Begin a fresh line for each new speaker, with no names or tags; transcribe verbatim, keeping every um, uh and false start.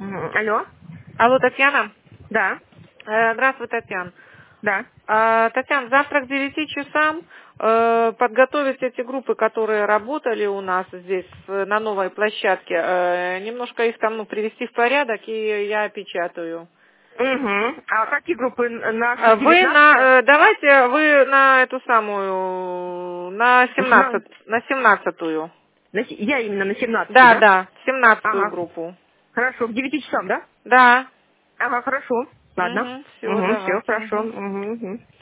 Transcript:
М, Алло?
Алло, Татьяна?
Да,
Э, Здравствуй, Татьяна.
да.
А, Татьяна, завтра к девяти часам э, подготовить эти группы, которые работали у нас здесь э, на новой площадке, э, немножко их там ну, привести в порядок, и я опечатаю.
Угу. А какие группы? Н- Наша
А Вы
девятнадцатая?
на, э, давайте вы на эту самую, на
На семнадцать.
семнадцать, на семнадцатую.
На се- Я именно на семнадцатую,
Да,
да?
да, семнадцатую
Ага.
группу.
Хорошо, к девяти часам, да?
Да.
Ага, хорошо. Ладно.
Угу, все,
Угу, все,
давайте.
хорошо.
Угу.
Угу, угу.